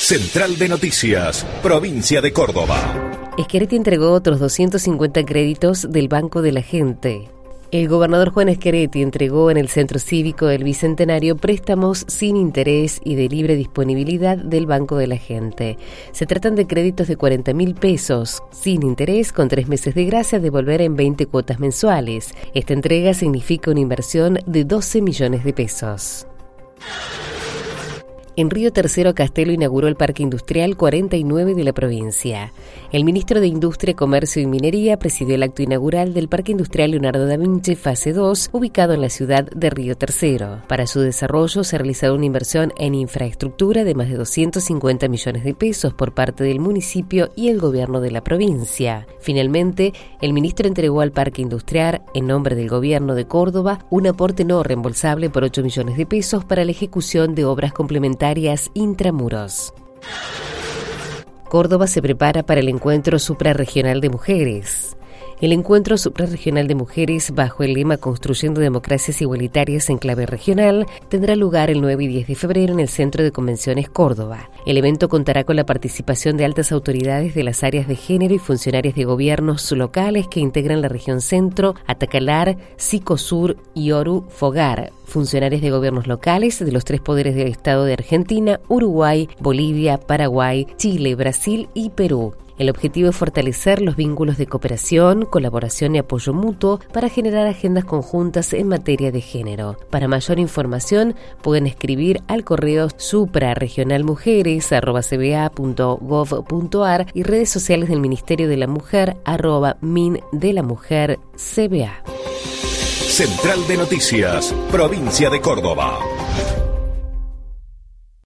Central de Noticias, provincia de Córdoba. Schiaretti entregó otros 250 créditos del Banco de la Gente. El gobernador Juan Schiaretti entregó en el Centro Cívico del Bicentenario préstamos sin interés y de libre disponibilidad del Banco de la Gente. Se tratan de créditos de 40.000 pesos, sin interés, con 3 meses de gracia, devolver en 20 cuotas mensuales. Esta entrega significa una inversión de 12 millones de pesos. En Río Tercero, Castelo inauguró el Parque Industrial 49 de la provincia. El ministro de Industria, Comercio y Minería presidió el acto inaugural del Parque Industrial Leonardo da Vinci Fase 2, ubicado en la ciudad de Río Tercero. Para su desarrollo se ha realizado una inversión en infraestructura de más de 250 millones de pesos por parte del municipio y el gobierno de la provincia. Finalmente, el ministro entregó al Parque Industrial, en nombre del gobierno de Córdoba, un aporte no reembolsable por 8 millones de pesos para la ejecución de obras complementarias intramuros. Córdoba se prepara para el encuentro suprarregional de mujeres. El encuentro suprarregional de mujeres, bajo el lema Construyendo Democracias Igualitarias en Clave Regional, tendrá lugar el 9 y 10 de febrero en el Centro de Convenciones Córdoba. El evento contará con la participación de altas autoridades de las áreas de género y funcionarias de gobiernos locales que integran la región Centro, Atacalar, Psicosur y Oru Fogar, funcionarios de gobiernos locales de los 3 poderes del Estado de Argentina, Uruguay, Bolivia, Paraguay, Chile, Brasil y Perú. El objetivo es fortalecer los vínculos de cooperación, colaboración y apoyo mutuo para generar agendas conjuntas en materia de género. Para mayor información, pueden escribir al correo suprarregionalmujeres@cba.gov.ar y redes sociales del Ministerio de la Mujer @MinDelaMujerCBA. Central de Noticias, provincia de Córdoba.